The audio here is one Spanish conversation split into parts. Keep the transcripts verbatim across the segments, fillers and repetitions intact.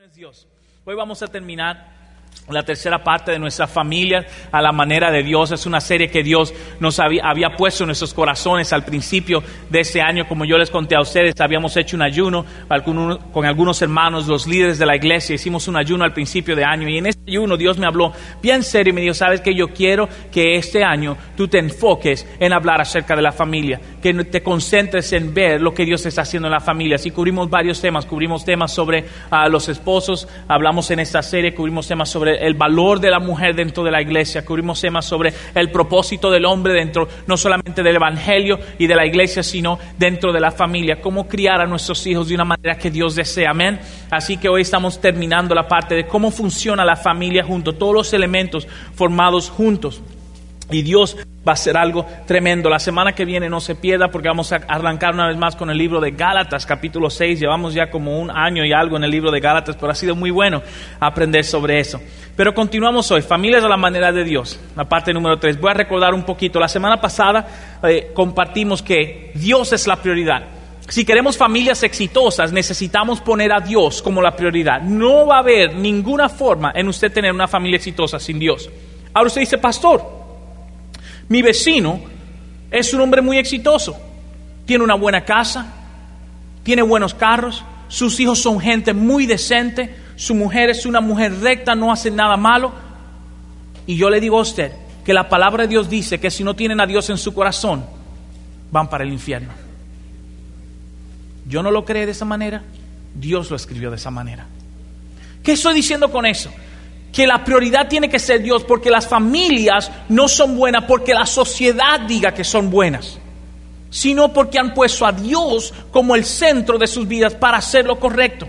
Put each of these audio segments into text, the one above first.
es Dios. Hoy vamos a terminar la tercera parte de nuestra familia a la manera de Dios. Es una serie que Dios nos había, había puesto en nuestros corazones al principio de este año. Como yo les conté a ustedes, habíamos hecho un ayuno con algunos hermanos, los líderes de la iglesia. Hicimos un ayuno al principio de año y en ese ayuno Dios me habló bien serio y me dijo: sabes que yo quiero que este año tú te enfoques en hablar acerca de la familia, que te concentres en ver lo que Dios está haciendo en la familia. Así cubrimos varios temas, cubrimos temas sobre uh, los esposos, hablamos en esta serie, cubrimos temas sobre el valor de la mujer dentro de la iglesia, cubrimos temas sobre el propósito del hombre dentro, no solamente del evangelio y de la iglesia, sino dentro de la familia, cómo criar a nuestros hijos de una manera que Dios desea, amén. Así que hoy estamos terminando la parte de cómo funciona la familia junto, todos los elementos formados juntos. Y Dios va a hacer algo tremendo. La semana que viene no se pierda, porque vamos a arrancar una vez más con el libro de Gálatas, capítulo seis. Llevamos ya como un año y algo en el libro de Gálatas, pero ha sido muy bueno aprender sobre eso. Pero continuamos hoy, familias a la manera de Dios, la parte número tres. Voy a recordar un poquito. La semana pasada eh, compartimos que Dios es la prioridad. Si queremos familias exitosas, necesitamos poner a Dios como la prioridad. No va a haber ninguna forma en usted tener una familia exitosa sin Dios. Ahora usted dice: pastor, mi vecino es un hombre muy exitoso, tiene una buena casa, tiene buenos carros, sus hijos son gente muy decente, su mujer es una mujer recta, no hace nada malo. Y yo le digo a usted que la palabra de Dios dice que si no tienen a Dios en su corazón, van para el infierno. Yo no lo creé de esa manera, Dios lo escribió de esa manera. ¿Qué estoy diciendo con eso? Que la prioridad tiene que ser Dios, porque las familias no son buenas porque la sociedad diga que son buenas, sino porque han puesto a Dios como el centro de sus vidas para hacer lo correcto.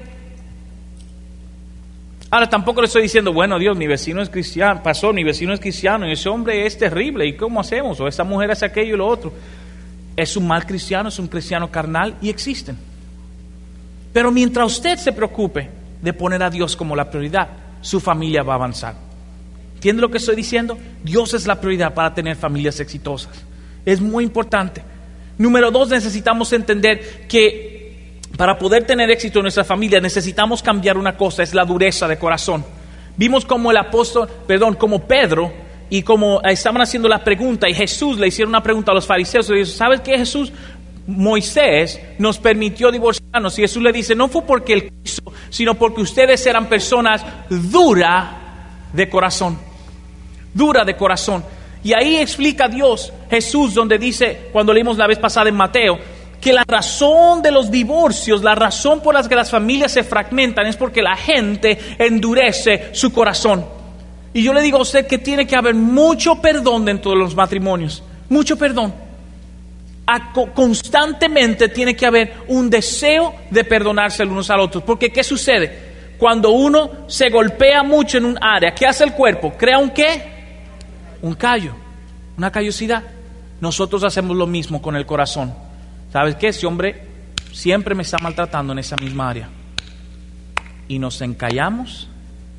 Ahora tampoco le estoy diciendo: bueno, Dios, mi vecino es cristiano, pasó, mi vecino es cristiano y ese hombre es terrible, ¿y cómo hacemos? O esta mujer es aquello y lo otro. Es un mal cristiano, es un cristiano carnal y existen. Pero mientras usted se preocupe de poner a Dios como la prioridad, su familia va a avanzar. ¿Entiende lo que estoy diciendo? Dios es la prioridad para tener familias exitosas. Es muy importante. Número dos, necesitamos entender que para poder tener éxito en nuestra familia necesitamos cambiar una cosa: es la dureza de corazón. Vimos como el apóstol, perdón, como Pedro y como estaban haciendo la pregunta y Jesús le hicieron una pregunta a los fariseos. Le dijo: ¿sabes qué, Jesús? Moisés nos permitió divorciarnos. Y Jesús le dice: no fue porque él quiso, sino porque ustedes eran personas duras de corazón. Dura de corazón. Y ahí explica Dios, Jesús, donde dice, cuando leímos la vez pasada en Mateo, que la razón de los divorcios, la razón por la que las familias se fragmentan, es porque la gente endurece su corazón. Y yo le digo a usted que tiene que haber mucho perdón dentro de los matrimonios. Mucho perdón. A, constantemente tiene que haber un deseo de perdonarse el unos al otros. Porque ¿qué sucede? Cuando uno se golpea mucho en un área, ¿qué hace el cuerpo? ¿Crea un qué? Un callo, una callosidad. Nosotros hacemos lo mismo con el corazón. ¿Sabes qué? Ese hombre siempre me está maltratando en esa misma área. Y nos encallamos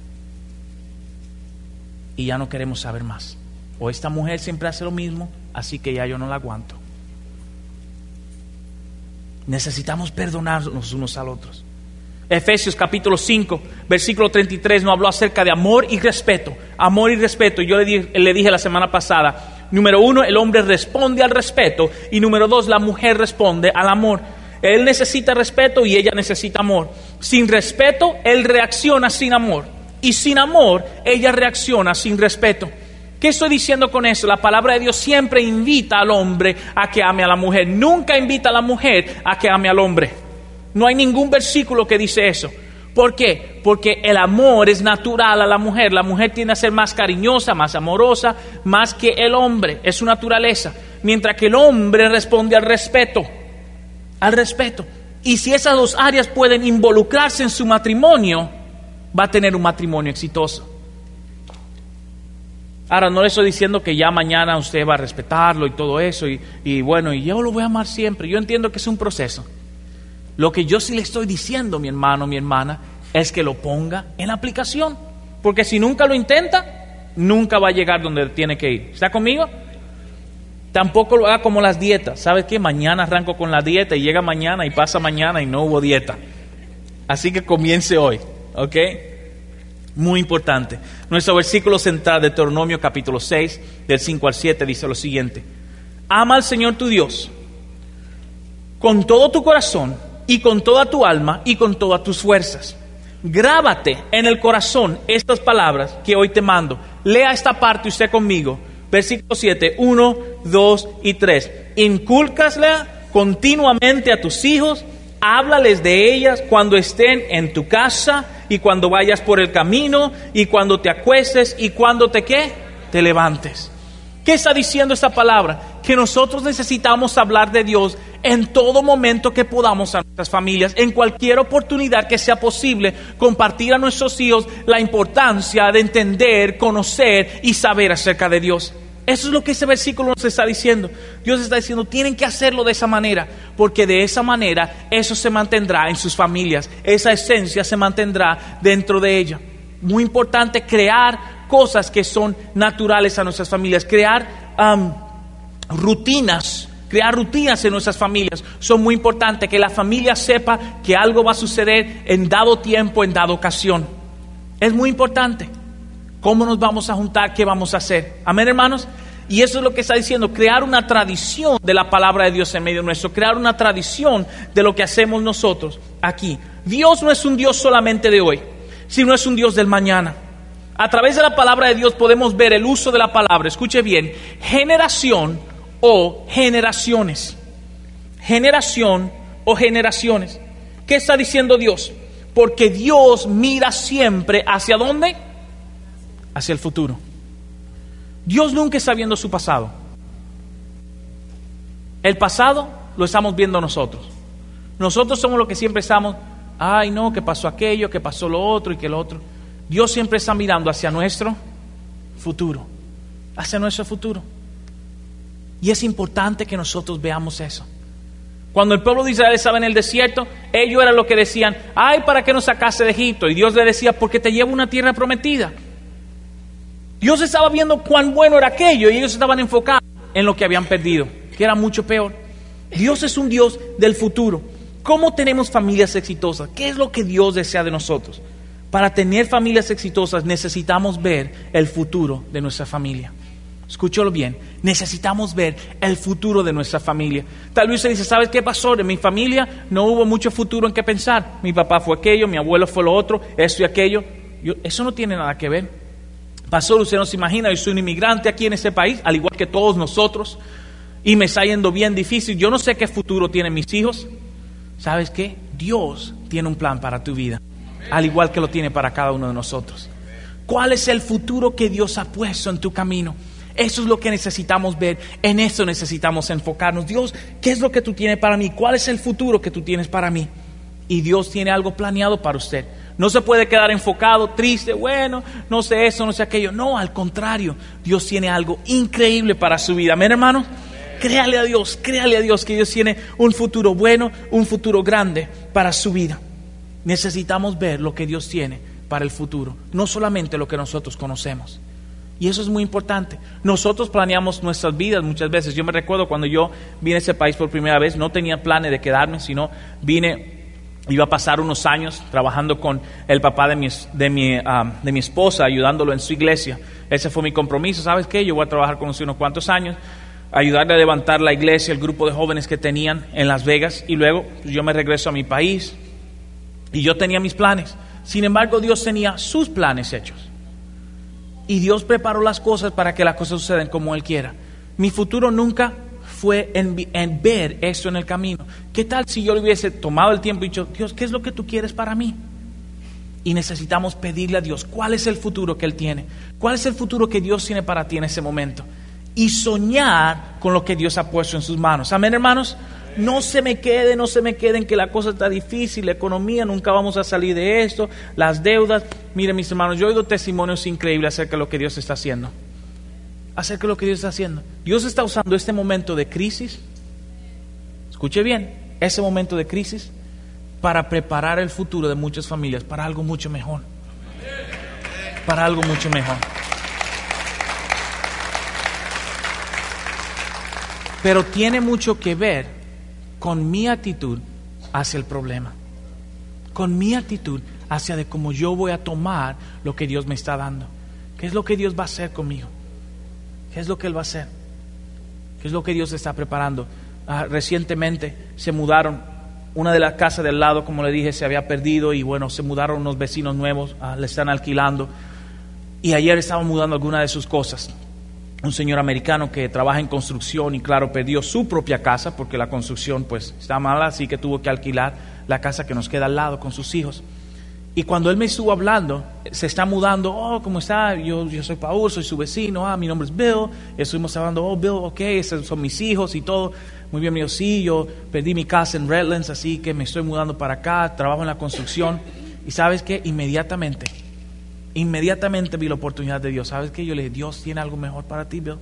y ya no queremos saber más. O esta mujer siempre hace lo mismo, así que ya yo no la aguanto. Necesitamos perdonarnos unos a los otros. Efesios capítulo cinco, versículo treinta y tres nos habló acerca de amor y respeto. Amor y respeto. Yo le dije, le dije la semana pasada, número uno, el hombre responde al respeto. Y número dos, la mujer responde al amor. Él necesita respeto y ella necesita amor. Sin respeto, él reacciona sin amor. Y sin amor, ella reacciona sin respeto. ¿Qué estoy diciendo con eso? La palabra de Dios siempre invita al hombre a que ame a la mujer. Nunca invita a la mujer a que ame al hombre. No hay ningún versículo que dice eso. ¿Por qué? Porque el amor es natural a la mujer. La mujer tiende a ser más cariñosa, más amorosa, más que el hombre. Es su naturaleza. Mientras que el hombre responde al respeto. Al respeto. Y si esas dos áreas pueden involucrarse en su matrimonio, va a tener un matrimonio exitoso. Ahora, no le estoy diciendo que ya mañana usted va a respetarlo y todo eso, y, y bueno, y yo lo voy a amar siempre. Yo entiendo que es un proceso. Lo que yo sí le estoy diciendo, mi hermano, mi hermana, es que lo ponga en aplicación. Porque si nunca lo intenta, nunca va a llegar donde tiene que ir. ¿Está conmigo? Tampoco lo haga como las dietas. ¿Sabes qué? Mañana arranco con la dieta y llega mañana y pasa mañana y no hubo dieta. Así que comience hoy. ¿ok? Muy importante. Nuestro versículo central de Deuteronomio capítulo seis, del cinco al siete, dice lo siguiente: ama al Señor tu Dios con todo tu corazón y con toda tu alma y con todas tus fuerzas. Grábate en el corazón estas palabras que hoy te mando. Lea esta parte usted conmigo. Versículo siete, uno, dos y tres. Incúlcasla continuamente a tus hijos, háblales de ellas cuando estén en tu casa y cuando vayas por el camino y cuando te acuestes y cuando te ¿qué? Te levantes. ¿Qué está diciendo esta palabra? Que nosotros necesitamos hablar de Dios en todo momento que podamos a nuestras familias, en cualquier oportunidad que sea posible, compartir a nuestros hijos la importancia de entender, conocer y saber acerca de Dios. Eso es lo que ese versículo nos está diciendo. Dios está diciendo, tienen que hacerlo de esa manera, porque de esa manera eso se mantendrá en sus familias, esa esencia se mantendrá dentro de ella. Muy importante crear cosas que son naturales a nuestras familias, crear um, rutinas, crear rutinas en nuestras familias. Son muy importantes, que la familia sepa que algo va a suceder en dado tiempo, en dada ocasión. Es muy importante. ¿Cómo nos vamos a juntar? ¿Qué vamos a hacer? Amén, hermanos. Y eso es lo que está diciendo, crear una tradición de la palabra de Dios en medio nuestro, crear una tradición de lo que hacemos nosotros aquí. Dios no es un Dios solamente de hoy, sino es un Dios del mañana. A través de la palabra de Dios podemos ver el uso de la palabra, escuche bien, generación o generaciones. Generación o generaciones. ¿Qué está diciendo Dios? Porque Dios mira siempre ¿hacia dónde? Hacia el futuro. Dios nunca está viendo su pasado. El pasado lo estamos viendo nosotros. Nosotros somos los que siempre estamos, ay no, que pasó aquello, que pasó lo otro y que lo otro. Dios siempre está mirando hacia nuestro futuro, hacia nuestro futuro. Y es importante que nosotros veamos eso. Cuando el pueblo de Israel estaba en el desierto, ellos eran los que decían, ay, ¿para qué nos sacaste de Egipto? Y Dios le decía, porque te llevo a una tierra prometida. Dios estaba viendo cuán bueno era aquello y ellos estaban enfocados en lo que habían perdido, que era mucho peor. Dios es un Dios del futuro. ¿Cómo tenemos familias exitosas? ¿Qué es lo que Dios desea de nosotros? Para tener familias exitosas necesitamos ver el futuro de nuestra familia. Escúchalo bien, necesitamos ver el futuro de nuestra familia. Tal vez usted dice, ¿sabes qué pasó? En mi familia no hubo mucho futuro en qué pensar. Mi papá fue aquello, mi abuelo fue lo otro, esto y aquello. Yo, eso no tiene nada que ver. Pastor, usted no se imagina, yo soy un inmigrante aquí en este país, al igual que todos nosotros, y me está yendo bien difícil. Yo no sé qué futuro tienen mis hijos. ¿Sabes qué? Dios tiene un plan para tu vida, al igual que lo tiene para cada uno de nosotros. ¿Cuál es el futuro que Dios ha puesto en tu camino? Eso es lo que necesitamos ver, en eso necesitamos enfocarnos. Dios, ¿qué es lo que tú tienes para mí? ¿Cuál es el futuro que tú tienes para mí? Y Dios tiene algo planeado para usted. No se puede quedar enfocado, triste, bueno, no sé eso, no sé aquello. No, al contrario, Dios tiene algo increíble para su vida. Amén, hermano. Créale a Dios, créale a Dios que Dios tiene un futuro bueno, un futuro grande para su vida. Necesitamos ver lo que Dios tiene para el futuro, no solamente lo que nosotros conocemos. Y eso es muy importante. Nosotros planeamos nuestras vidas muchas veces. Yo me recuerdo cuando yo vine a ese país por primera vez, no tenía planes de quedarme, sino vine... Iba a pasar unos años trabajando con el papá de mi, de, mi, um, de mi esposa, ayudándolo en su iglesia. Ese fue mi compromiso. ¿Sabes qué? Yo voy a trabajar con usted unos cuantos años, ayudarle a levantar la iglesia, el grupo de jóvenes que tenían en Las Vegas. Y luego pues, yo me regreso a mi país. Y yo tenía mis planes. Sin embargo, Dios tenía sus planes hechos. Y Dios preparó las cosas para que las cosas sucedan como Él quiera. Mi futuro nunca fue en, en ver eso en el camino. ¿Qué tal si yo le hubiese tomado el tiempo y dicho, Dios, ¿qué es lo que tú quieres para mí? Y necesitamos pedirle a Dios, ¿cuál es el futuro que Él tiene? ¿Cuál es el futuro que Dios tiene para ti en ese momento? Y soñar con lo que Dios ha puesto en sus manos. Amén, hermanos. No se me quede, no se me queden que la cosa está difícil, la economía, nunca vamos a salir de esto, las deudas. Miren, mis hermanos, yo he oído testimonios increíbles acerca de lo que Dios está haciendo. Acerca de lo que Dios está haciendo. Dios está usando este momento de crisis, escuche bien, ese momento de crisis para preparar el futuro de muchas familias para algo mucho mejor. Para algo mucho mejor. Pero tiene mucho que ver con mi actitud hacia el problema. Con mi actitud hacia de cómo yo voy a tomar lo que Dios me está dando. ¿Qué es lo que Dios va a hacer conmigo? ¿Qué es lo que Él va a hacer? ¿Qué es lo que Dios está preparando? Ah, recientemente se mudaron. Una de las casas del lado, como le dije, se había perdido y bueno, se mudaron unos vecinos nuevos, ah, le están alquilando. Y ayer estaban mudando algunas de sus cosas. Un señor americano que trabaja en construcción y claro, perdió su propia casa porque la construcción pues está mala, así que tuvo que alquilar la casa que nos queda al lado con sus hijos. Y cuando él me estuvo hablando, se está mudando, oh, ¿cómo está? Yo, yo soy Paul, soy su vecino, ah, mi nombre es Bill. Estuvimos hablando, oh, Bill, ok, esos son mis hijos y todo. Muy bien, me dijo, sí, yo perdí mi casa en Redlands, así que me estoy mudando para acá, trabajo en la construcción. Y ¿sabes qué? Inmediatamente, inmediatamente vi la oportunidad de Dios. ¿Sabes qué? Yo le dije, Dios tiene algo mejor para ti, Bill.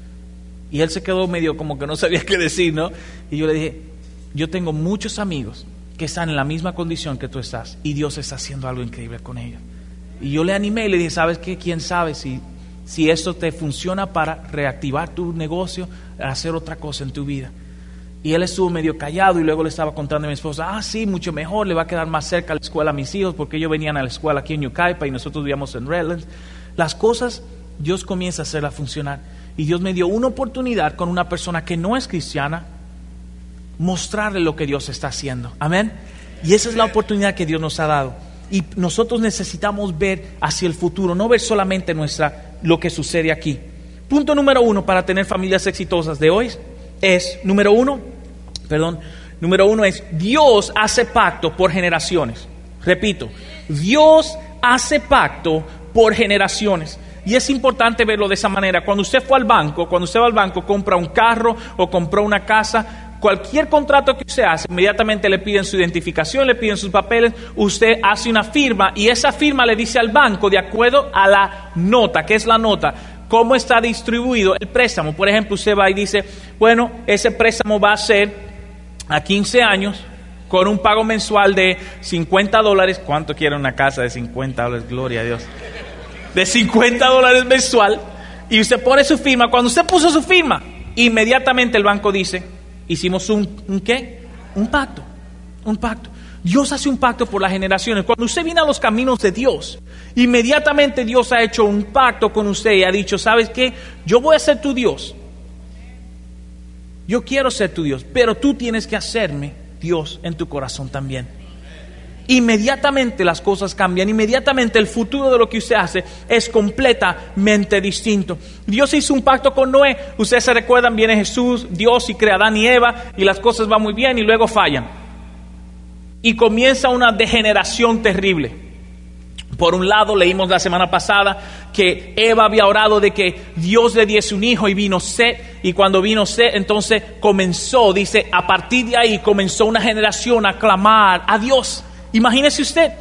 Y él se quedó medio como que no sabía qué decir, ¿no? Y yo le dije, yo tengo muchos amigos que están en la misma condición que tú estás y Dios está haciendo algo increíble con ellos. Y yo le animé y le dije, ¿sabes qué? ¿Quién sabe si, si esto te funciona para reactivar tu negocio, hacer otra cosa en tu vida? Y él estuvo medio callado y luego le estaba contando a mi esposa, ah, sí, mucho mejor, le va a quedar más cerca a la escuela a mis hijos porque ellos venían a la escuela aquí en Yucaipa y nosotros vivíamos en Redlands. Las cosas, Dios comienza a hacerlas funcionar. Y Dios me dio una oportunidad con una persona que no es cristiana, mostrarle lo que Dios está haciendo. Amén. Y esa es la oportunidad que Dios nos ha dado. Y nosotros necesitamos ver hacia el futuro, no ver solamente nuestra, lo que sucede aquí. Punto número uno para tener familias exitosas de hoy es, número uno, perdón, número uno es, Dios hace pacto por generaciones. Repito, Dios hace pacto por generaciones. Y es importante verlo de esa manera. Cuando usted fue al banco, cuando usted va al banco, compra un carro o compró una casa, cualquier contrato que usted hace, inmediatamente le piden su identificación, le piden sus papeles, usted hace una firma y esa firma le dice al banco de acuerdo a la nota. ¿Qué es la nota? ¿Cómo está distribuido el préstamo? Por ejemplo, usted va y dice, bueno, ese préstamo va a ser a quince años con un pago mensual de cincuenta dólares. ¿Cuánto quiere una casa de cincuenta dólares? Gloria a Dios. De cincuenta dólares mensual. Y usted pone su firma. Cuando usted puso su firma, inmediatamente el banco dice, hicimos un, ¿un qué? Un pacto, un pacto. Dios hace un pacto por las generaciones. Cuando usted viene a los caminos de Dios, inmediatamente Dios ha hecho un pacto con usted y ha dicho, ¿sabes qué? Yo voy a ser tu Dios. Yo quiero ser tu Dios, pero tú tienes que hacerme Dios en tu corazón también. Inmediatamente las cosas cambian, inmediatamente el futuro de lo que usted hace es completamente distinto. Dios hizo un pacto con Noé. Ustedes se recuerdan, viene Jesús, Dios y crea a Adán y Eva y las cosas van muy bien y luego fallan. Y comienza una degeneración terrible. Por un lado, leímos la semana pasada que Eva había orado de que Dios le diese un hijo y vino Set. Y cuando vino Set, entonces comenzó, dice, a partir de ahí comenzó una generación a clamar a Dios. Imagínese usted.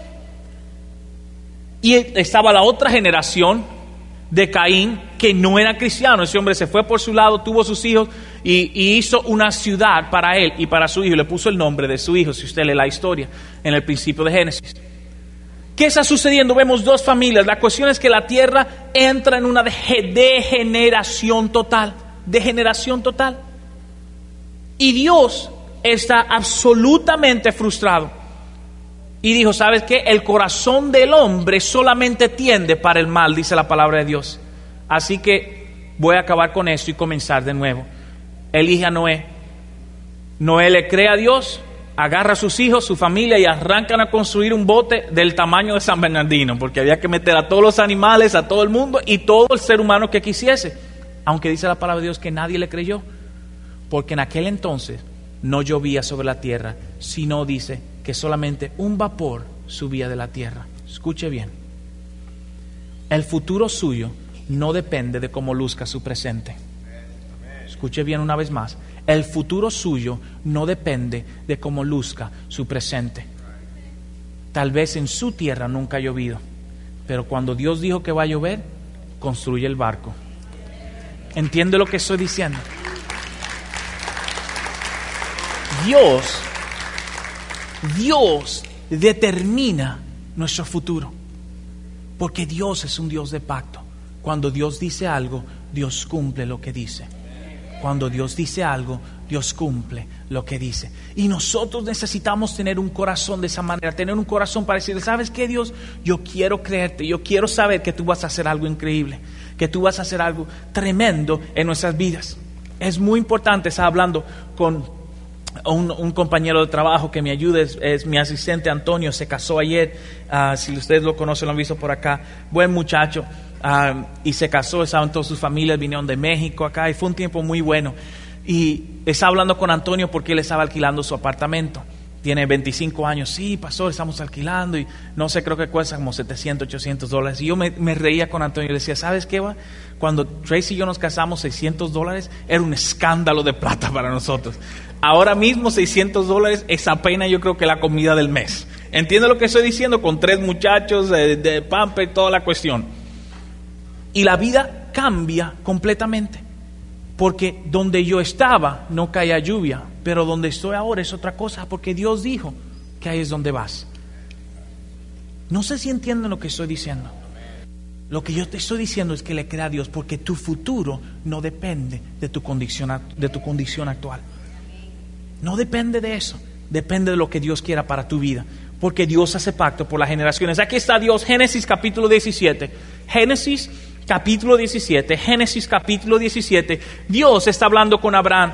Y estaba la otra generación de Caín que no era cristiano. Ese hombre se fue por su lado, tuvo sus hijos y, y hizo una ciudad para él y para su hijo. Le puso el nombre de su hijo, si usted lee la historia en el principio de Génesis. ¿Qué está sucediendo? Vemos dos familias. La cuestión es que la tierra entra en una degeneración total. Degeneración total. Y Dios está absolutamente frustrado. Y dijo, ¿sabes qué? El corazón del hombre solamente tiende para el mal, dice la palabra de Dios. Así que voy a acabar con esto y comenzar de nuevo. Elige a Noé. Noé le cree a Dios, agarra a sus hijos, su familia y arrancan a construir un bote del tamaño de San Bernardino, porque había que meter a todos los animales, a todo el mundo y todo el ser humano que quisiese. Aunque dice la palabra de Dios que nadie le creyó, porque en aquel entonces no llovía sobre la tierra, sino dice que solamente un vapor subía de la tierra. Escuche bien. El futuro suyo no depende de cómo luzca su presente. Escuche bien una vez más. El futuro suyo no depende de cómo luzca su presente. Tal vez en su tierra nunca ha llovido, pero cuando Dios dijo que va a llover, construye el barco. ¿Entiende lo que estoy diciendo? Dios, Dios determina nuestro futuro, porque Dios es un Dios de pacto. Cuando Dios dice algo, Dios cumple lo que dice. Cuando Dios dice algo, Dios cumple lo que dice. Y nosotros necesitamos tener un corazón de esa manera, tener un corazón para decirle, ¿sabes qué, Dios? Yo quiero creerte, yo quiero saber que tú vas a hacer algo increíble, que tú vas a hacer algo tremendo en nuestras vidas. Es muy importante. Estaba hablando con un, un compañero de trabajo que me ayuda, es, es mi asistente Antonio, se casó ayer. Uh, si ustedes lo conocen, lo han visto por acá. Buen muchacho. Uh, y se casó, estaban todas sus familias, vinieron de México acá y fue un tiempo muy bueno. Y estaba hablando con Antonio porque él estaba alquilando su apartamento. Tiene veinticinco años. Sí, pastor, estamos alquilando y no sé, creo que cuesta como setecientos, ochocientos dólares. Y yo me, me reía con Antonio y le decía, ¿sabes qué va? Cuando Tracy y yo nos casamos, seiscientos dólares era un escándalo de plata para nosotros. Ahora mismo seiscientos dólares es apenas, yo creo, que la comida del mes. ¿Entiende lo que estoy diciendo? Con tres muchachos, de, de pamper, toda la cuestión. Y la vida cambia completamente. Porque donde yo estaba no caía lluvia, pero donde estoy ahora es otra cosa, porque Dios dijo que ahí es donde vas. No sé si entienden lo que estoy diciendo. Lo que yo te estoy diciendo es que le crea a Dios, porque tu futuro no depende de tu condición, de tu condición actual. No depende de eso, depende de lo que Dios quiera para tu vida, porque Dios hace pacto por las generaciones. Aquí está Dios, Génesis capítulo diecisiete. Génesis capítulo diecisiete, Génesis capítulo diecisiete, Dios está hablando con Abraham.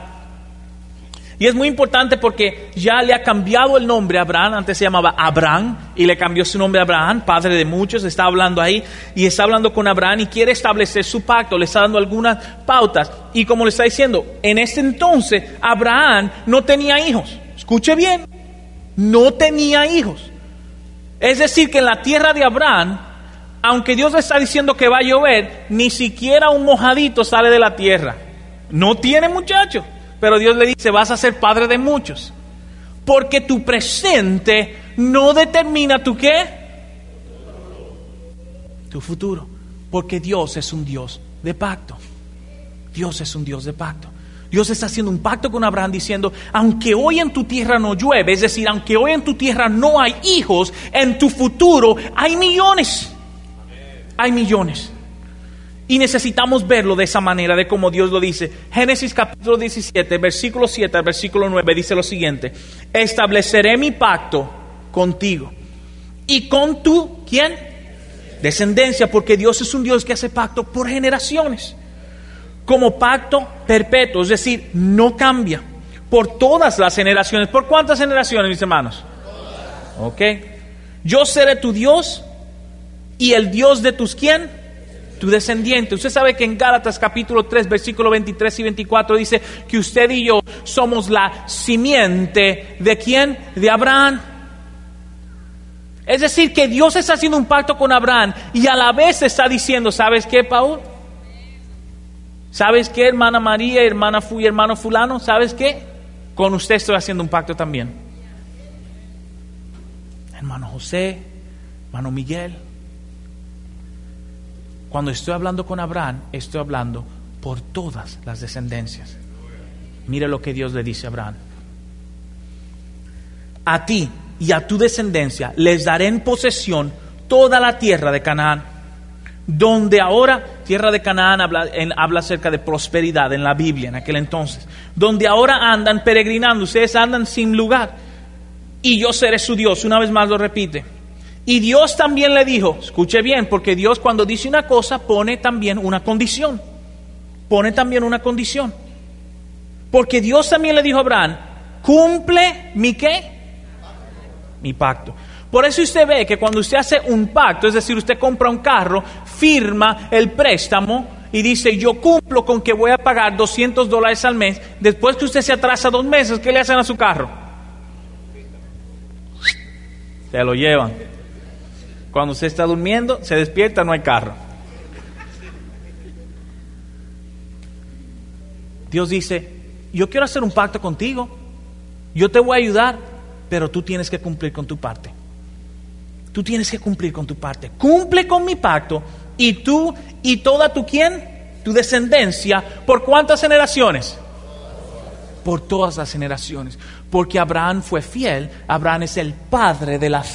Y es muy importante porque ya le ha cambiado el nombre a Abraham. Antes se llamaba Abraham y le cambió su nombre a Abraham, padre de muchos. Está hablando ahí y está hablando con Abraham y quiere establecer su pacto. Le está dando algunas pautas. Y como le está diciendo, en ese entonces Abraham no tenía hijos. Escuche bien, no tenía hijos. Es decir, que en la tierra de Abraham, aunque Dios le está diciendo que va a llover, ni siquiera un mojadito sale de la tierra. No tiene muchacho, pero Dios le dice, vas a ser padre de muchos. Porque tu presente no determina tu qué, tu futuro. Porque Dios es un Dios de pacto. Dios es un Dios de pacto. Dios está haciendo un pacto con Abraham diciendo, aunque hoy en tu tierra no llueve, es decir, aunque hoy en tu tierra no hay hijos, en tu futuro hay millones. Hay millones. Y necesitamos verlo de esa manera, de como Dios lo dice. Génesis capítulo diecisiete, versículo siete al versículo nueve dice lo siguiente: estableceré mi pacto contigo y con tu, ¿quién? Descendencia, porque Dios es un Dios que hace pacto por generaciones. Como pacto perpetuo, es decir, no cambia. Por todas las generaciones. ¿Por cuántas generaciones, mis hermanos? Ok. Yo seré tu Dios y el Dios de tus, ¿quién? Tu descendiente. Usted sabe que en Gálatas capítulo tres, versículo veintitrés y veinticuatro dice que usted y yo somos la simiente de ¿quién? De Abraham. Es decir, que Dios está haciendo un pacto con Abraham y a la vez está diciendo, ¿sabes qué, Paul? ¿Sabes qué, hermana María, hermana Fu y hermano fulano? ¿Sabes qué? Con usted estoy haciendo un pacto también. Hermano José, hermano Miguel. Cuando estoy hablando con Abraham, estoy hablando por todas las descendencias. Mire lo que Dios le dice a Abraham. A ti y a tu descendencia les daré en posesión toda la tierra de Canaán, donde ahora, tierra de Canaán habla, en, habla acerca de prosperidad en la Biblia en aquel entonces, donde ahora andan peregrinando, ustedes andan sin lugar, y yo seré su Dios. Una vez más lo repite. Y Dios también le dijo, escuche bien, porque Dios cuando dice una cosa pone también una condición, pone también una condición, porque Dios también le dijo a Abraham, cumple mi ¿qué? Mi pacto. Por eso usted ve que cuando usted hace un pacto, es decir, usted compra un carro, firma el préstamo y dice, yo cumplo con que voy a pagar doscientos dólares al mes. Después que usted se atrasa dos meses, ¿qué le hacen a su carro? Se lo llevan. Cuando usted está durmiendo, se despierta, no hay carro. Dios dice, yo quiero hacer un pacto contigo, yo te voy a ayudar, pero tú tienes que cumplir con tu parte. Tú tienes que cumplir con tu parte. Cumple con mi pacto y tú y toda tu ¿quién? Tu descendencia. ¿Por cuántas generaciones? Por todas las generaciones. Porque Abraham fue fiel. Abraham es el padre de la fe.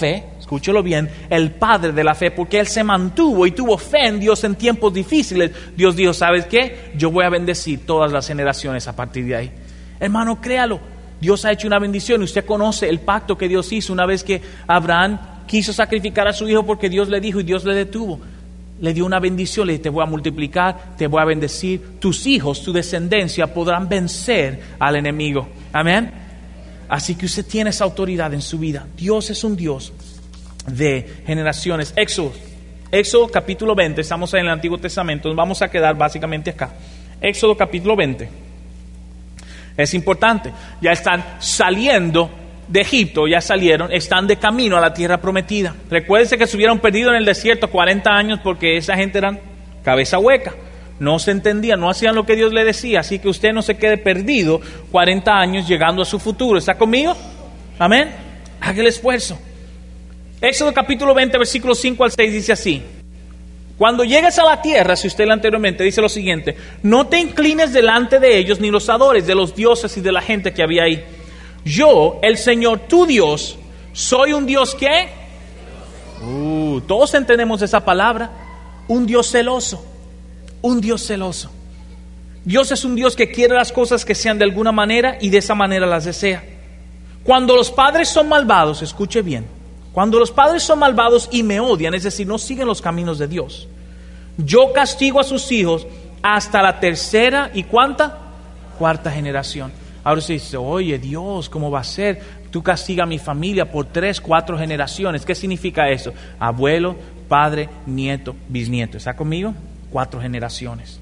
escúchelo bien, el padre de la fe, porque él se mantuvo y tuvo fe en Dios en tiempos difíciles. Dios dijo, ¿sabes qué? Yo voy a bendecir todas las generaciones a partir de ahí. Hermano, créalo, Dios ha hecho una bendición. Usted conoce el pacto que Dios hizo una vez que Abraham quiso sacrificar a su hijo porque Dios le dijo y Dios le detuvo. Le dio una bendición, le dijo, te voy a multiplicar, te voy a bendecir, tus hijos, tu descendencia podrán vencer al enemigo. Amén. Así que usted tiene esa autoridad en su vida. Dios es un Dios de generaciones. Éxodo, Éxodo capítulo veinte, estamos en el Antiguo Testamento, nos vamos a quedar básicamente acá. Éxodo capítulo veinte. Es importante, ya están saliendo de Egipto, ya salieron, están de camino a la tierra prometida. Recuérdense que se hubieron perdido en el desierto cuarenta años porque esa gente eran cabeza hueca, no se entendían, no hacían lo que Dios le decía. Así que usted no se quede perdido cuarenta años llegando a su futuro. ¿Está conmigo? Amén. Haga el esfuerzo. Éxodo capítulo veinte, versículos cinco al seis dice así: cuando llegues a la tierra, si usted lee anteriormente, dice lo siguiente: no te inclines delante de ellos ni los adores, de los dioses y de la gente que había ahí. Yo, el Señor, tu Dios, soy un Dios que... Uh, todos entendemos esa palabra. Un Dios celoso. Un Dios celoso. Dios es un Dios que quiere las cosas que sean de alguna manera y de esa manera las desea. Cuando los padres son malvados, escuche bien, cuando los padres son malvados y me odian, es decir, no siguen los caminos de Dios, yo castigo a sus hijos hasta la tercera y ¿cuánta? Cuarta generación. Ahora se dice, oye Dios, ¿cómo va a ser? Tú castigas a mi familia por tres, cuatro generaciones. ¿Qué significa eso? Abuelo, padre, nieto, bisnieto. ¿Está conmigo? Cuatro generaciones.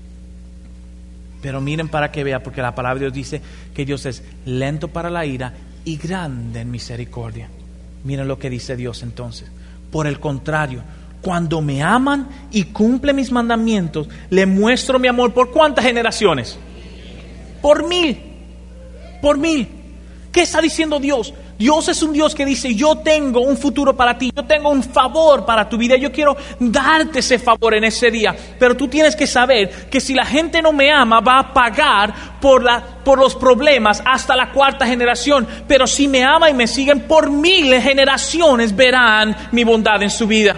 Pero miren para que vea, porque la palabra de Dios dice que Dios es lento para la ira y grande en misericordia. Miren lo que dice Dios entonces. Por el contrario, cuando me aman y cumplen mis mandamientos, le muestro mi amor. ¿Por cuántas generaciones? Por mil. Por mil. ¿Qué está diciendo Dios? Dios es un Dios que dice, yo tengo un futuro para ti, yo tengo un favor para tu vida, yo quiero darte ese favor en ese día. Pero tú tienes que saber que si la gente no me ama, va a pagar por, la, por los problemas hasta la cuarta generación. Pero si me ama y me siguen, por miles de generaciones verán mi bondad en su vida.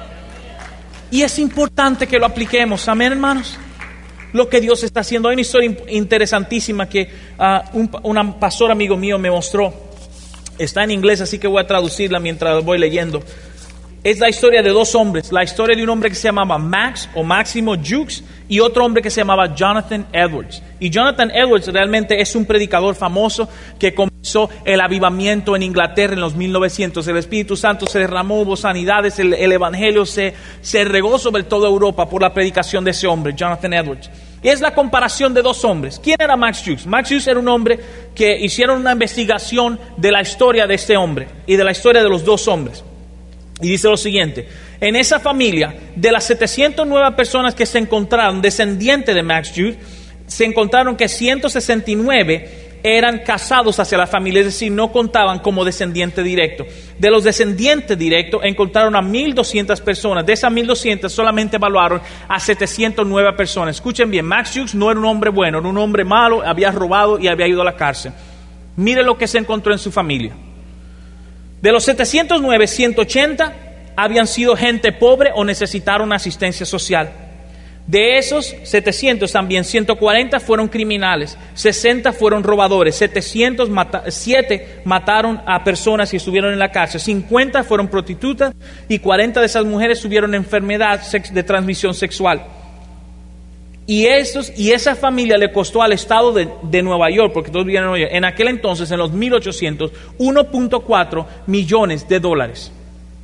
Y es importante que lo apliquemos, amén, hermanos. Lo que Dios está haciendo. Hay una historia interesantísima que uh, un, un pastor amigo mío me mostró. Está en inglés, así que voy a traducirla mientras voy leyendo. Es la historia de dos hombres. La historia de un hombre que se llamaba Max o Máximo Jukes y otro hombre que se llamaba Jonathan Edwards. Y Jonathan Edwards realmente es un predicador famoso que comenzó el avivamiento en Inglaterra en los mil novecientos. El Espíritu Santo se derramó, hubo sanidades, el, el Evangelio se, se regó sobre toda Europa por la predicación de ese hombre, Jonathan Edwards. Y es la comparación de dos hombres. ¿Quién era Max Jukes? Max Jukes era un hombre que hicieron una investigación de la historia de este hombre y de la historia de los dos hombres. Y dice lo siguiente: en esa familia, de las setecientas nueve personas que se encontraron, descendientes de Max Jukes, se encontraron que ciento sesenta y nueve eran casados hacia la familia, es decir, no contaban como descendiente directo. De los descendientes directos encontraron a mil doscientas personas. De esas mil doscientas solamente evaluaron a setecientas nueve personas. Escuchen bien, Max Jukes no era un hombre bueno, era un hombre malo, había robado y había ido a la cárcel. Mire lo que se encontró en su familia. De los setecientos nueve, ciento ochenta habían sido gente pobre o necesitaron asistencia social. De esos setecientos también, ciento cuarenta fueron criminales, sesenta fueron robadores, setecientos mata- siete mataron a personas que estuvieron en la cárcel, cincuenta fueron prostitutas y cuarenta de esas mujeres tuvieron enfermedad de transmisión sexual. Y, esos, y esa familia le costó al estado de, de Nueva York, porque todos vivían en Nueva York, en aquel entonces, en los mil ochocientos, uno punto cuatro millones de dólares.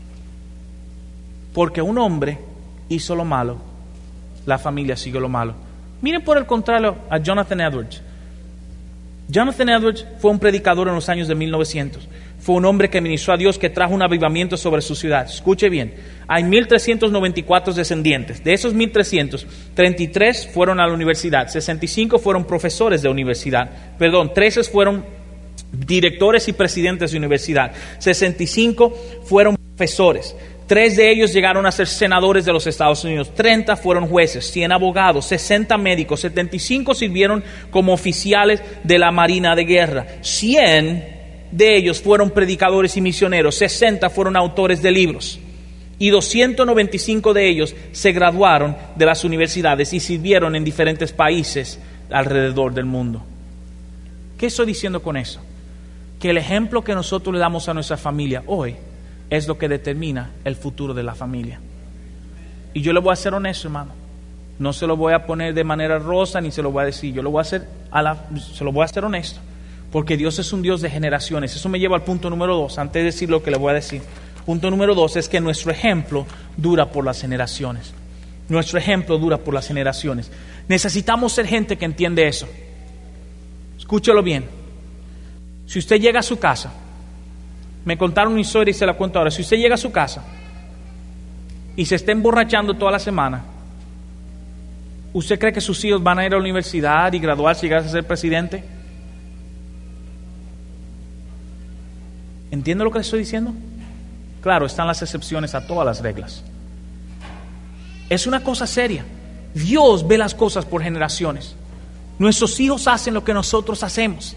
Porque un hombre hizo lo malo, la familia siguió lo malo. Miren por el contrario a Jonathan Edwards. Jonathan Edwards fue un predicador en los años de mil novecientos. Fue un hombre que ministró a Dios, que trajo un avivamiento sobre su ciudad. Escuche bien, hay mil trescientos noventa y cuatro descendientes. De esos mil trescientos, treinta y tres fueron a la universidad, sesenta y cinco fueron profesores de universidad, perdón, trece fueron directores y presidentes de universidad, sesenta y cinco fueron profesores. Tres de ellos llegaron a ser senadores de los Estados Unidos, treinta fueron jueces, cien abogados, sesenta médicos, setenta y cinco sirvieron como oficiales de la Marina de Guerra, cien de ellos fueron predicadores y misioneros, sesenta fueron autores de libros y doscientos noventa y cinco de ellos se graduaron de las universidades y sirvieron en diferentes países alrededor del mundo. ¿Qué estoy diciendo con eso? Que el ejemplo que nosotros le damos a nuestra familia hoy es lo que determina el futuro de la familia. Y yo le voy a ser honesto, hermano. No se lo voy a poner de manera rosa ni se lo voy a decir. Yo lo voy a hacer a la, se lo voy a hacer honesto. Porque Dios es un Dios de generaciones. Eso me lleva al punto número dos, antes de decir lo que le voy a decir. Punto número dos es que nuestro ejemplo dura por las generaciones. Nuestro ejemplo dura por las generaciones. Necesitamos ser gente que entiende eso. Escúchelo bien. Si usted llega a su casa, me contaron una historia y se la cuento ahora. Si usted llega a su casa y se está emborrachando toda la semana, ¿usted cree que sus hijos van a ir a la universidad y graduarse y llegar a ser presidente? ¿Entiende lo que le estoy diciendo? Claro, están las excepciones a todas las reglas. Es una cosa seria. Dios ve las cosas por generaciones. Nuestros hijos hacen lo que nosotros hacemos.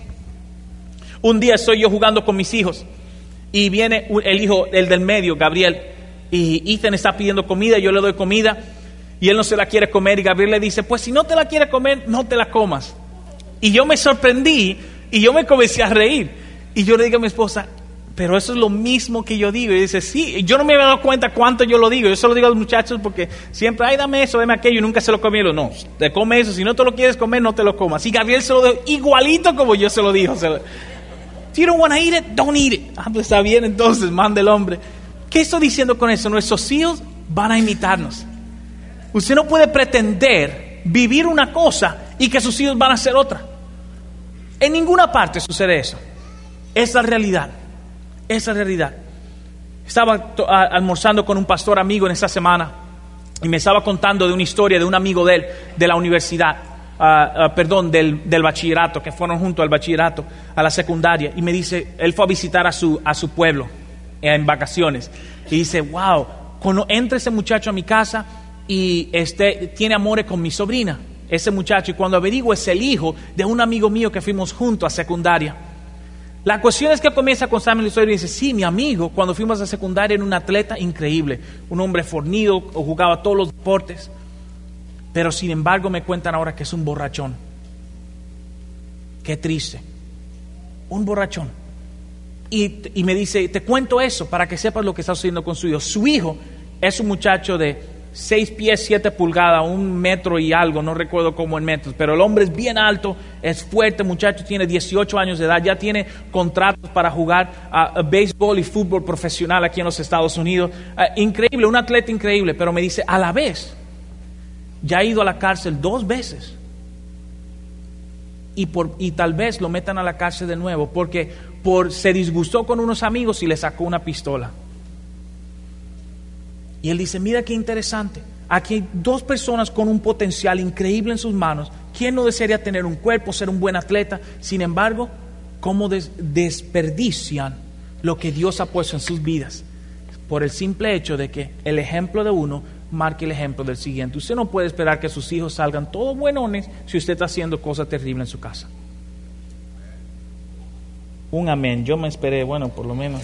Un día estoy yo jugando con mis hijos y viene el hijo, el del medio, Gabriel, y Ethan está pidiendo comida, yo le doy comida y él no se la quiere comer y Gabriel le dice, pues si no te la quiere comer, no te la comas. Y yo me sorprendí y yo me comencé a reír y yo le digo a mi esposa, pero eso es lo mismo que yo digo. Y dice, sí, yo no me había dado cuenta cuánto yo lo digo. Yo se lo digo a los muchachos porque siempre, ay, dame eso, dame aquello, y nunca se lo comieron. No, te come eso, si no te lo quieres comer, no te lo comas. Y Gabriel se lo dio igualito como yo se lo dijo. Se lo, if you don't want to eat it, don't eat it. Ah, pues está bien, entonces, manda el hombre. ¿Qué estoy diciendo con eso? Nuestros hijos van a imitarnos. Usted no puede pretender vivir una cosa y que sus hijos van a hacer otra. En ninguna parte sucede eso. Es la realidad. Esa realidad. Estaba to- a- almorzando con un pastor amigo en esta semana y me estaba contando de una historia de un amigo de él de la universidad, uh, uh, perdón, del, del bachillerato, que fueron junto al bachillerato, a la secundaria, y me dice, él fue a visitar a su, a su pueblo eh, en vacaciones y dice, wow, cuando entra ese muchacho a mi casa y este, tiene amores con mi sobrina, ese muchacho, y cuando averiguo es el hijo de un amigo mío que fuimos juntos a secundaria. La cuestión es que comienza a contarme la historia y dice, sí, mi amigo, cuando fuimos a secundaria era un atleta increíble, un hombre fornido, jugaba todos los deportes, pero sin embargo me cuentan ahora que es un borrachón. Qué triste, un borrachón. Y, y me dice, te cuento eso para que sepas lo que está sucediendo con su hijo. Su hijo es un muchacho de seis pies, siete pulgadas, un metro y algo, no recuerdo cómo en metros, pero el hombre es bien alto, es fuerte, muchacho, tiene dieciocho años de edad, ya tiene contratos para jugar a uh, uh, béisbol y fútbol profesional aquí en los Estados Unidos. Uh, increíble, un atleta increíble, pero me dice, a la vez, ya ha ido a la cárcel dos veces. Y, por, y tal vez lo metan a la cárcel de nuevo, porque por, se disgustó con unos amigos y le sacó una pistola. Y él dice, mira qué interesante, aquí hay dos personas con un potencial increíble en sus manos. ¿Quién no desearía tener un cuerpo, ser un buen atleta? Sin embargo, ¿cómo des- desperdician lo que Dios ha puesto en sus vidas? Por el simple hecho de que el ejemplo de uno marque el ejemplo del siguiente. Usted no puede esperar que sus hijos salgan todos buenones si usted está haciendo cosas terribles en su casa. Un amén, yo me esperé, bueno, por lo menos.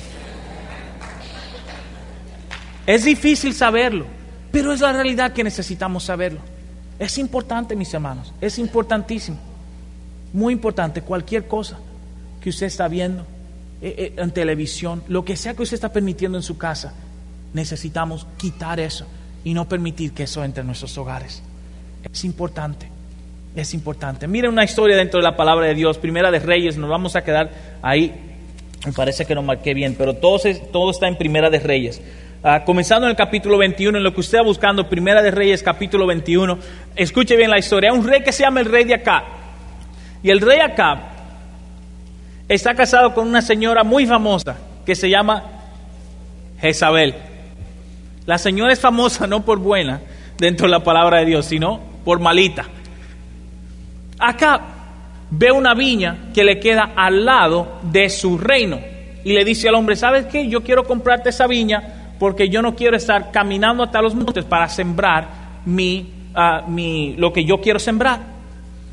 Es difícil saberlo, pero es la realidad que necesitamos saberlo. Es importante, mis hermanos, es importantísimo, muy importante. Cualquier cosa que usted está viendo eh, eh, en televisión, lo que sea que usted está permitiendo en su casa, necesitamos quitar eso y no permitir que eso entre en nuestros hogares. Es importante, es importante. Miren una historia dentro de la palabra de Dios, Primera de Reyes, nos vamos a quedar ahí. Me parece que no marqué bien, pero todo, se, todo está en Primera de Reyes. Uh, comenzando en el capítulo veintiuno, en lo que usted está buscando, Primera de Reyes, capítulo veintiuno. Escuche bien la historia. Hay un rey que se llama el rey de Acab. Y el rey Acab está casado con una señora muy famosa que se llama Jezabel. La señora es famosa no por buena dentro de la palabra de Dios, sino por malita. Acab ve una viña que le queda al lado de su reino y le dice al hombre, ¿sabes qué? Yo quiero comprarte esa viña porque yo no quiero estar caminando hasta los montes para sembrar mi, uh, mi, lo que yo quiero sembrar.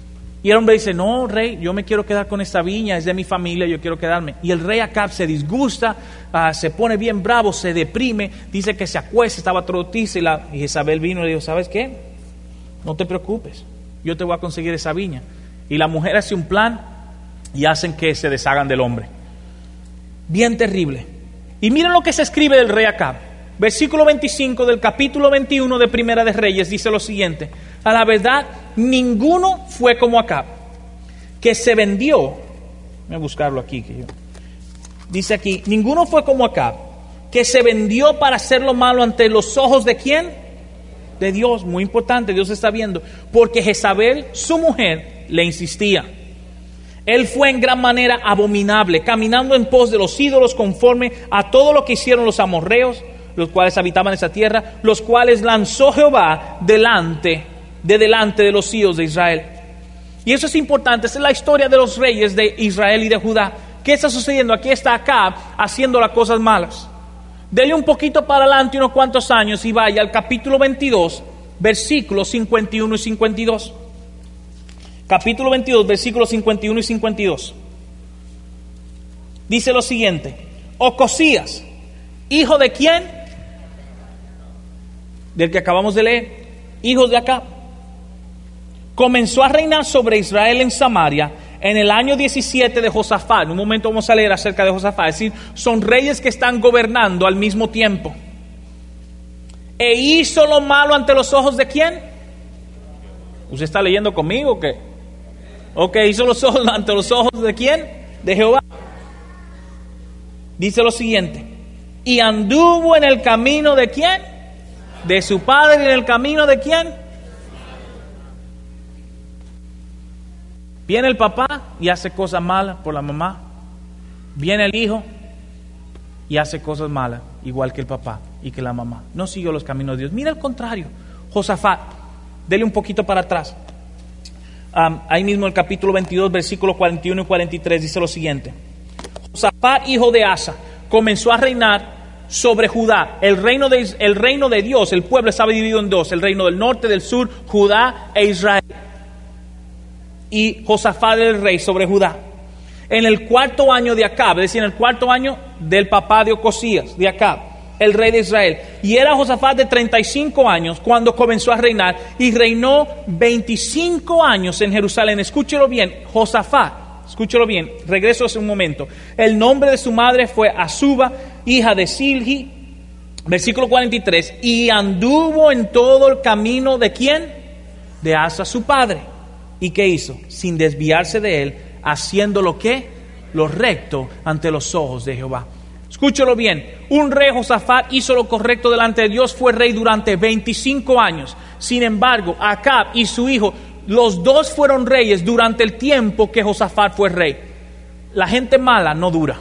Y el hombre dice, no, rey, yo me quiero quedar con esta viña, es de mi familia, yo quiero quedarme. Y el rey Acab se disgusta, uh, se pone bien bravo, se deprime, dice que se acuesta, estaba todo triste. Y, la, y Jezabel vino y le dijo, ¿sabes qué? No te preocupes, yo te voy a conseguir esa viña. Y la mujer hace un plan y hacen que se deshagan del hombre. Bien terrible. Y miren lo que se escribe del rey Acab. Versículo veinticinco del capítulo veintiuno de Primera de Reyes dice lo siguiente: a la verdad, ninguno fue como Acab, que se vendió. Voy a buscarlo aquí. Que yo, dice aquí, ninguno fue como Acab, que se vendió para hacer lo malo ante los ojos de ¿quién? De Dios. Muy importante, Dios está viendo. Porque Jezabel, su mujer, le insistía. Él fue en gran manera abominable, caminando en pos de los ídolos conforme a todo lo que hicieron los amorreos, los cuales habitaban esa tierra, los cuales lanzó Jehová delante, de delante de los hijos de Israel. Y eso es importante, esa es la historia de los reyes de Israel y de Judá. ¿Qué está sucediendo? Aquí está Acab haciendo las cosas malas. Dele un poquito para adelante unos cuantos años y vaya al capítulo veintidós, versículos cincuenta y uno y cincuenta y dos. Capítulo veintidós, versículos cincuenta y uno y cincuenta y dos. Dice lo siguiente: Ocosías, ¿hijo de quién? Del que acabamos de leer, hijos de Acab, comenzó a reinar sobre Israel en Samaria en el año diecisiete de Josafat. En un momento vamos a leer acerca de Josafat. Es decir, son reyes que están gobernando al mismo tiempo. E hizo lo malo ante los ojos de ¿quién? ¿Usted está leyendo conmigo o qué? Ok, hizo los ojos ante los ojos de ¿quién? De Jehová. Dice lo siguiente: y anduvo en el camino de ¿quién? De su padre. ¿En el camino de quién? Viene el papá y hace cosas malas por la mamá. Viene el hijo y hace cosas malas, igual que el papá y que la mamá. No siguió los caminos de Dios. Mira al contrario, Josafat. Dele un poquito para atrás. Um, ahí mismo el capítulo veintidós, versículos cuarenta y uno y cuarenta y tres dice lo siguiente: Josafat, hijo de Asa, comenzó a reinar sobre Judá. El reino de, el reino de Dios, el pueblo estaba dividido en dos: el reino del norte, del sur, Judá e Israel. Y Josafat era el rey sobre Judá. En el cuarto año de Acab, es decir, en el cuarto año del papá de Ocosías, de Acab, el rey de Israel. Y era Josafat de treinta y cinco años cuando comenzó a reinar, y reinó veinticinco años en Jerusalén. Escúchelo bien, Josafat, escúchelo bien, regreso hace un momento. El nombre de su madre fue Azuba, hija de Silgi. Versículo cuarenta y tres: y anduvo en todo el camino de ¿quién? De Asa su padre. ¿Y qué hizo? Sin desviarse de él, haciendo lo que, lo recto ante los ojos de Jehová. Escúchalo bien, un rey Josafat hizo lo correcto delante de Dios, fue rey durante veinticinco años. Sin embargo, Acab y su hijo, los dos fueron reyes durante el tiempo que Josafat fue rey. La gente mala no dura.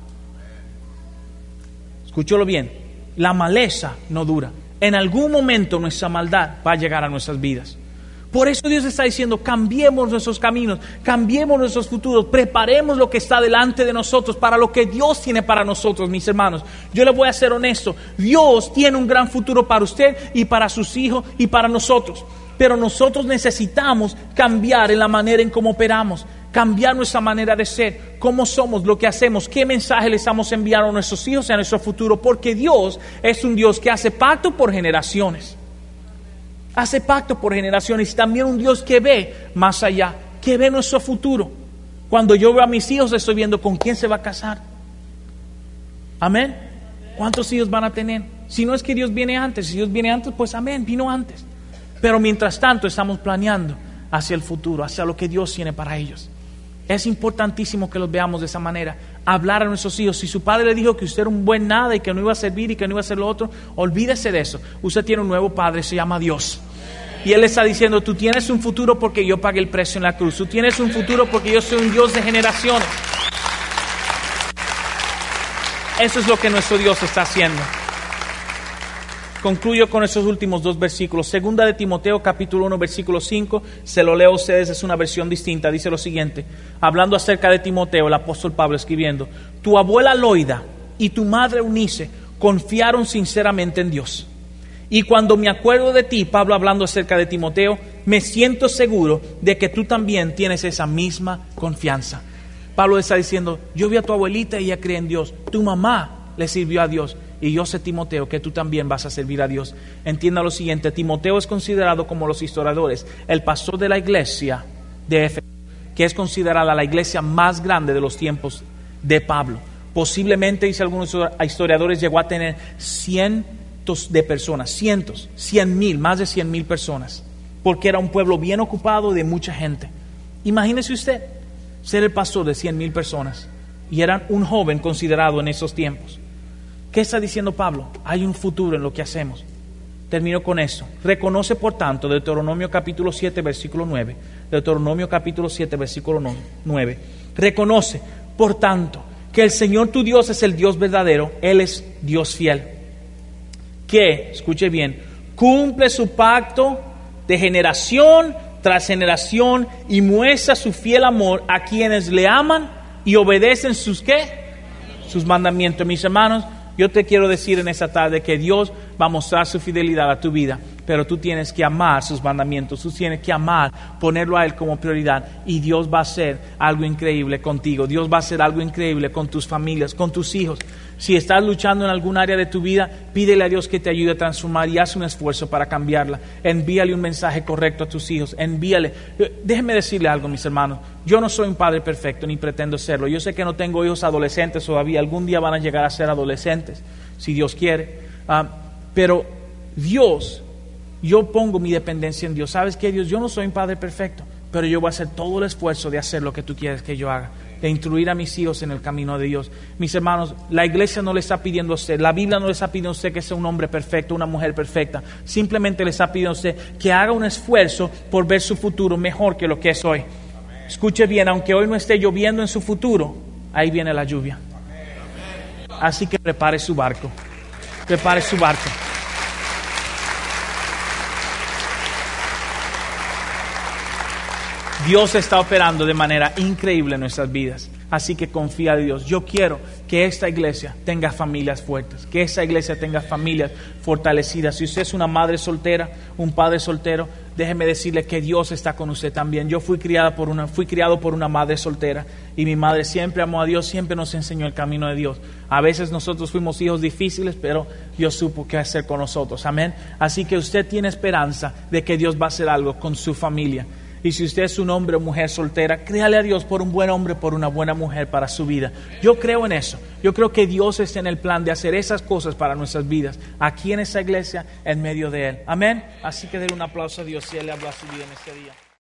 Escúchalo bien, la maleza no dura. En algún momento nuestra maldad va a llegar a nuestras vidas. Por eso Dios está diciendo: cambiemos nuestros caminos, cambiemos nuestros futuros, preparemos lo que está delante de nosotros para lo que Dios tiene para nosotros, mis hermanos. Yo les voy a ser honesto, Dios tiene un gran futuro para usted y para sus hijos y para nosotros. Pero nosotros necesitamos cambiar en la manera en cómo operamos, cambiar nuestra manera de ser, cómo somos, lo que hacemos, qué mensaje le estamos enviando a nuestros hijos y a nuestro futuro. Porque Dios es un Dios que hace pacto por generaciones. Hace pacto por generaciones, y también un Dios que ve más allá, que ve nuestro futuro. Cuando yo veo a mis hijos, estoy viendo con quién se va a casar. Amén. ¿Cuántos hijos van a tener? Si no es que Dios viene antes, si Dios viene antes, pues amén, vino antes. Pero mientras tanto estamos planeando hacia el futuro, hacia lo que Dios tiene para ellos. Es importantísimo que los veamos de esa manera. Hablar a nuestros hijos. Si su padre le dijo que usted era un buen nada y que no iba a servir y que no iba a hacer lo otro, olvídese de eso. Usted tiene un nuevo padre, se llama Dios. Y Él está diciendo: tú tienes un futuro porque yo pagué el precio en la cruz. Tú tienes un futuro porque yo soy un Dios de generaciones. Eso es lo que nuestro Dios está haciendo. Concluyo con esos últimos dos versículos. Segunda de Timoteo, capítulo uno, versículo cinco. Se lo leo a ustedes, es una versión distinta. Dice lo siguiente, hablando acerca de Timoteo, el apóstol Pablo escribiendo: tu abuela Loida y tu madre Eunice confiaron sinceramente en Dios. Y cuando me acuerdo de ti, Pablo hablando acerca de Timoteo, me siento seguro de que tú también tienes esa misma confianza. Pablo está diciendo, yo vi a tu abuelita y ella cree en Dios. Tu mamá le sirvió a Dios. Y yo sé, Timoteo, que tú también vas a servir a Dios. Entienda lo siguiente, Timoteo es considerado, como los historiadores, el pastor de la iglesia de Éfeso, que es considerada la iglesia más grande de los tiempos de Pablo. Posiblemente, dice algunos historiadores, llegó a tener cientos de personas, cientos, cien mil, más de cien mil personas, porque era un pueblo bien ocupado de mucha gente. Imagínese usted ser el pastor de cien mil personas y eran un joven considerado en esos tiempos. ¿Qué está diciendo Pablo? Hay un futuro en lo que hacemos. Termino con esto. Reconoce, por tanto, Deuteronomio capítulo siete, versículo nueve. Deuteronomio capítulo siete, versículo nueve. Reconoce, por tanto, que el Señor tu Dios es el Dios verdadero. Él es Dios fiel. Que, escuche bien, cumple su pacto de generación tras generación y muestra su fiel amor a quienes le aman y obedecen sus, ¿qué? Sus mandamientos. Mis hermanos, yo te quiero decir en esta tarde que Dios va a mostrar su fidelidad a tu vida, pero tú tienes que amar sus mandamientos, tú tienes que amar, ponerlo a Él como prioridad, y Dios va a hacer algo increíble contigo. Dios va a hacer algo increíble con tus familias, con tus hijos. Si estás luchando en algún área de tu vida, pídele a Dios que te ayude a transformar y haz un esfuerzo para cambiarla. Envíale un mensaje correcto a tus hijos, envíale. Déjenme decirle algo, mis hermanos, yo no soy un padre perfecto ni pretendo serlo. Yo sé que no tengo hijos adolescentes todavía, algún día van a llegar a ser adolescentes, si Dios quiere, uh, pero Dios, yo pongo mi dependencia en Dios. ¿Sabes qué, Dios? Yo no soy un padre perfecto, pero yo voy a hacer todo el esfuerzo de hacer lo que tú quieres que yo haga, de instruir a mis hijos en el camino de Dios. Mis hermanos, la iglesia no le está pidiendo a usted, la Biblia no le está pidiendo a usted que sea un hombre perfecto, una mujer perfecta. Simplemente le está pidiendo a usted que haga un esfuerzo por ver su futuro mejor que lo que es hoy. Amén. Escuche bien, aunque hoy no esté lloviendo en su futuro, ahí viene la lluvia. Amén. Así que prepare su barco, prepare su barco. Dios está operando de manera increíble en nuestras vidas. Así que confía en Dios. Yo quiero que esta iglesia tenga familias fuertes, que esta iglesia tenga familias fortalecidas. Si usted es una madre soltera, un padre soltero, déjeme decirle que Dios está con usted también. Yo fui criada por una, fui criado por una madre soltera y mi madre siempre amó a Dios, siempre nos enseñó el camino de Dios. A veces nosotros fuimos hijos difíciles, pero Dios supo qué hacer con nosotros. Amén. Así que usted tiene esperanza de que Dios va a hacer algo con su familia. Y si usted es un hombre o mujer soltera, créale a Dios por un buen hombre, por una buena mujer para su vida. Yo creo en eso. Yo creo que Dios está en el plan de hacer esas cosas para nuestras vidas, aquí en esta iglesia, en medio de Él. Amén. Así que denle un aplauso a Dios si Él le habló a su vida en este día.